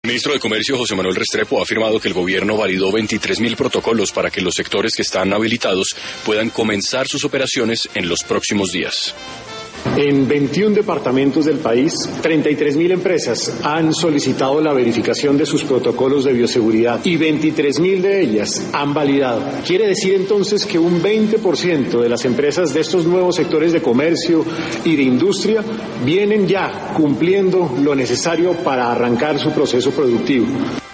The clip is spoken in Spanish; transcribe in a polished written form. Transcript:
El ministro de Comercio, José Manuel Restrepo, ha afirmado que el gobierno validó 23.000 protocolos para que los sectores que están habilitados puedan comenzar sus operaciones en los próximos días. En 21 departamentos del país, 33.000 empresas han solicitado la verificación de sus protocolos de bioseguridad y 23.000 de ellas han validado. Quiere decir entonces que un 20% de las empresas de estos nuevos sectores de comercio y de industria vienen ya cumpliendo lo necesario para arrancar su proceso productivo.